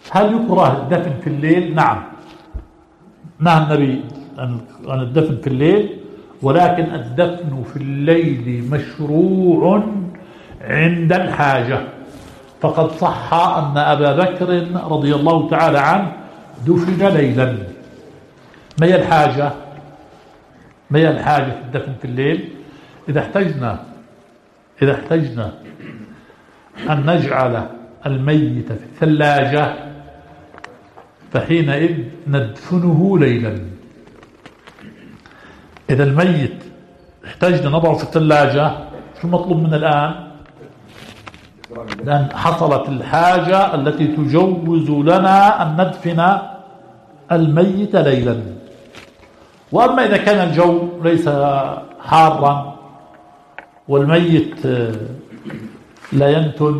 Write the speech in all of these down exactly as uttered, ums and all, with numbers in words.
هل يكره الدفن في الليل؟ نعم، نهى النبي عن الدفن في الليل، ولكن الدفن في الليل مشروع عند الحاجة. فقد صح أن أبا بكر رضي الله تعالى عنه دفن ليلا. ما هي الحاجة؟ ما هي الحاجة في الدفن في الليل؟ إذا احتجنا إذا احتجنا أن نجعل الميت في الثلاجة فحينئذ ندفنه ليلا. إذا الميت احتجنا نضعه في الثلاجة، شو المطلوب منا الآن؟ لأن حصلت الحاجة التي تجوز لنا أن ندفن الميت ليلا. وأما إذا كان الجو ليس حارا والميت لا ينتن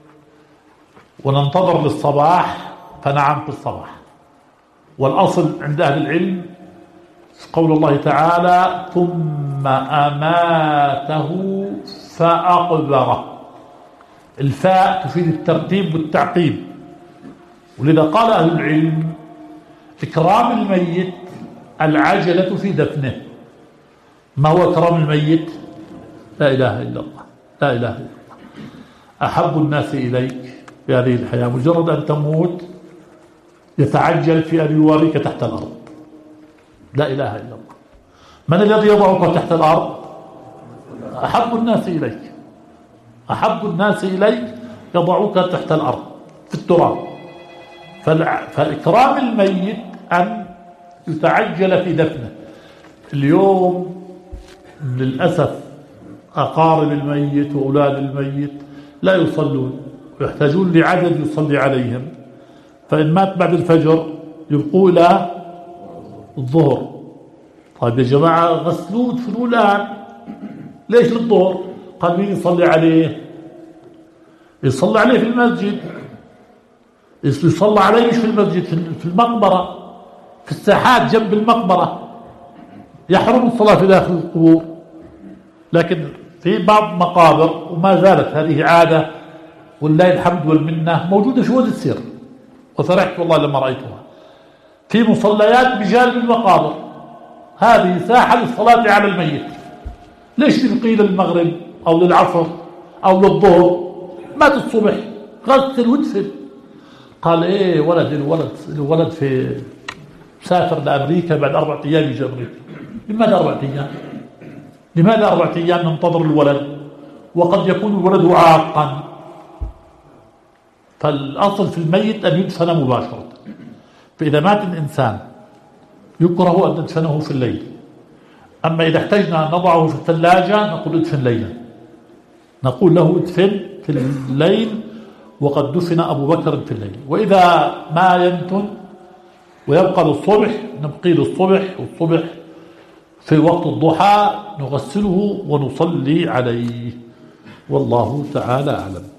وننتظر للصباح فنعم في الصباح. والأصل عند أهل العلم قول الله تعالى ثم أماته فأقبره. الفاء تفيد الترتيب والتعقيب، ولذا قال أهل العلم إكرام الميت العجلة في دفنه. ما هو إكرام الميت؟ لا إله إلا الله، لا إله إلا الله. أحب الناس إليك في هذه الحياة مجرد أن تموت يتعجل في أن يواريك تحت الأرض. لا إله إلا الله. من الذي يضعك تحت الأرض؟ أحب الناس إليك، أحب الناس إليك يضعك تحت الأرض في التراب. فإكرام الميت أن يتعجل في دفنه. اليوم للأسف أقارب الميت وأولاد الميت لا يصلون ويحتاجون لعدد يصلي عليهم، فإن مات بعد الفجر يبقوا إلى الظهر. طيب يا جماعة غسلوه ادفنوه الآن، ليش للظهر؟ قال مين يصلي عليه؟ يصلي عليه في المسجد. يصلي عليه مش في المسجد، في المقبرة، في الساحات جنب المقبرة. يحرم الصلاة في داخل القبور. لكن في بعض مقابر وما زالت هذه عادة والله الحمد والمنة موجودة في وادي السير، وفرحت والله لما رأيتها في مصليات بجانب المقابر. هذه ساحة للصلاة على الميت. ليش تبقي للمغرب أو للعصر أو للظهر؟ مات الصبح غسل وادفن. قال إيه ولد الولد الولد في سافر لأمريكا بعد أربعة أيام يجي أمريكا. لماذا أربعة أيام؟ لماذا أربعة أيام ننتظر الولد وقد يكون الولد عاقا؟ فالأصل في الميت أن يدفن مباشرة. فإذا مات الإنسان يكره أن ندفنه في الليل. أما إذا احتجنا أن نضعه في الثلاجة نقول ادفن ليلا، نقول له ادفن في الليل وقد دفن أبو بكر في الليل. وإذا ما ينتن ويبقى للصبح نبقي للصبح، والصبح في وقت الضحى نغسله ونصلي عليه. والله تعالى أعلم.